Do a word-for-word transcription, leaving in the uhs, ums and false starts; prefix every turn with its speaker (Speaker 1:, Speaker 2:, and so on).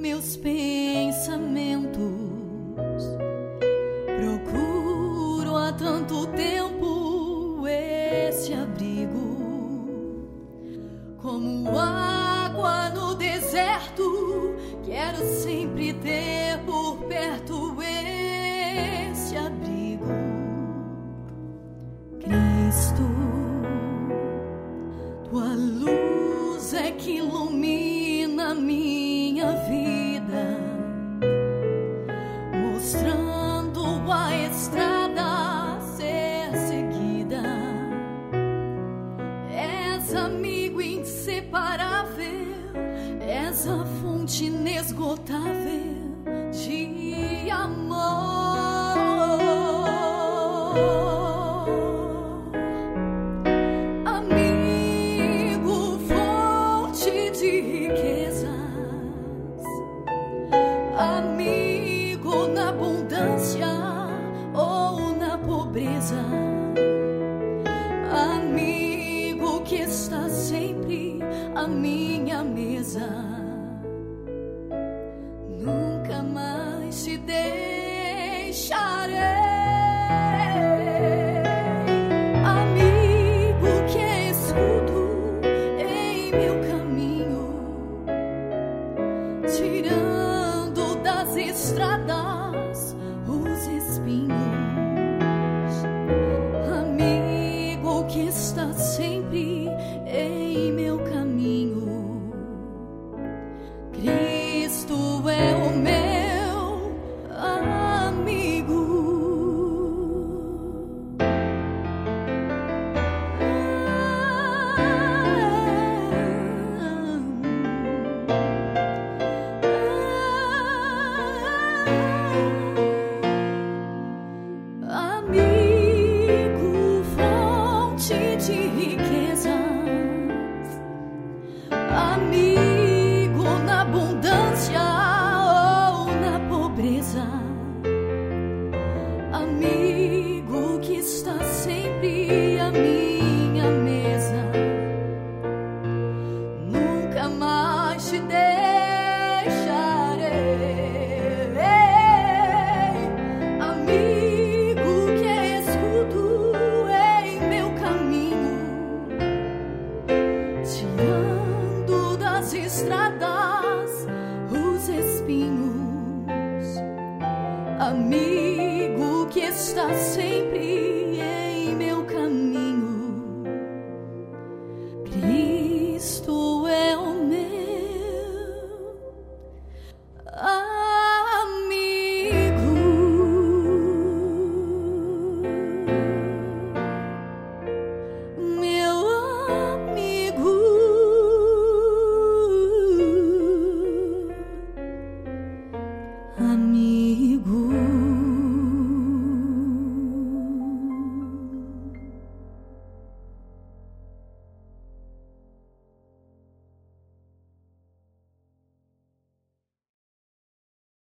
Speaker 1: meus pensamentos. Procuro há tanto tempo esse abrigo, como água no deserto. Quero sempre ter por perto esse abrigo. Cristo, tua luz é que ilumina minha vida, mostrando a estrada a ser seguida. És amigo inseparável, és a fonte inesgotável de amor. Amigo, fonte de riquezas, amigo na abundância ou na pobreza, amigo que está sempre à minha mesa. Nunca mais te deixarei. Amigo que é escudo em meu caminho, tirando das estradas os espinhos. Amigo que está sempre em meu caminho. Cristo é o meu amigo. Amigo, fonte de riquezas, amigo na abundância ou na pobreza, amigo que está sempre à minha mesa. Nunca mais te deixarei. Amigo que é escudo em meu caminho, tirando das estradas os espinhos. Amigo que está sempre